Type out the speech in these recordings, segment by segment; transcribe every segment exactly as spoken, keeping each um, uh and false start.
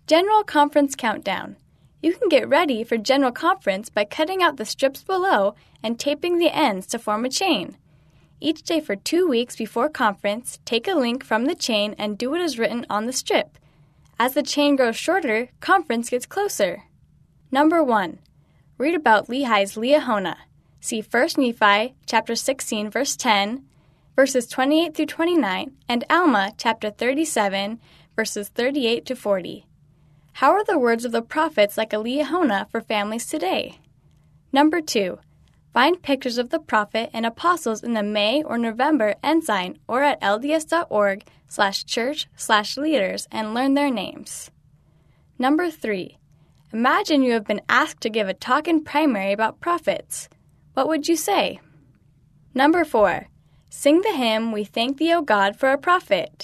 General Conference Countdown. You can get ready for General Conference by cutting out the strips below and taping the ends to form a chain. Each day for two weeks before conference, take a link from the chain and do what is written on the strip. As the chain grows shorter, conference gets closer. Number one. Read about Lehi's Liahona. See First Nephi chapter sixteen, verse ten, verses twenty-eight through twenty-nine, and Alma chapter thirty-seven, verses thirty-eight to forty. How are the words of the prophets like a Liahona for families today? Number two. Find pictures of the prophet and apostles in the May or November Ensign or at lds.org slash church slash leaders and learn their names. Number three. Imagine you have been asked to give a talk in primary about prophets. What would you say? Number four. Sing the hymn, We Thank Thee, O God, for a Prophet.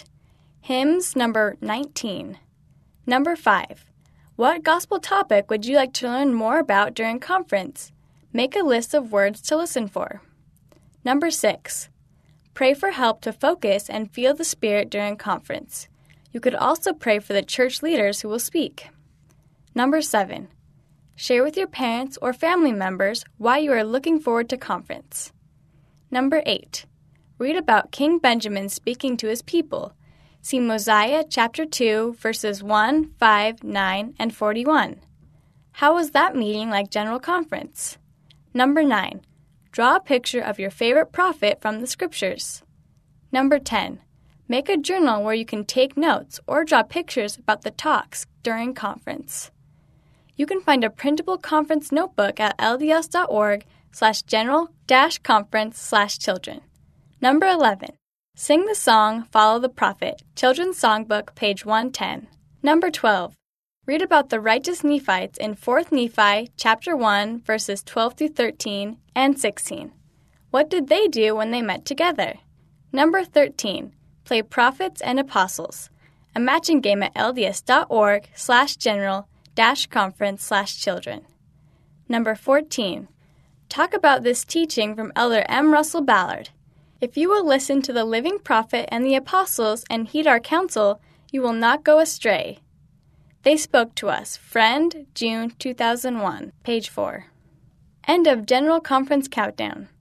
Hymns number nineteen. Number five. What gospel topic would you like to learn more about during conference? Make a list of words to listen for. Number six. Pray for help to focus and feel the Spirit during conference. You could also pray for the church leaders who will speak. Number seven. Share with your parents or family members why you are looking forward to conference. Number eight. Read about King Benjamin speaking to his people. See Mosiah chapter two, verses one, five, nine, and forty-one. How was that meeting like General Conference? Number nine. Draw a picture of your favorite prophet from the scriptures. Number ten. Make a journal where you can take notes or draw pictures about the talks during conference. You can find a printable conference notebook at lds.org slash general dash conference slash children. Number eleven. Sing the song Follow the Prophet, Children's Songbook, page one ten. Number twelve. Read about the righteous Nephites in Fourth Nephi, chapter one, verses twelve through thirteen and sixteen. What did they do when they met together? Number thirteen. Play Prophets and Apostles. A matching game at lds.org slash general dash conference slash children. Number fourteen. Talk about this teaching from Elder M. Russell Ballard. If you will listen to the living prophet and the apostles and heed our counsel, you will not go astray. They spoke to us. Friend, June two thousand one, page four. End of General Conference Countdown.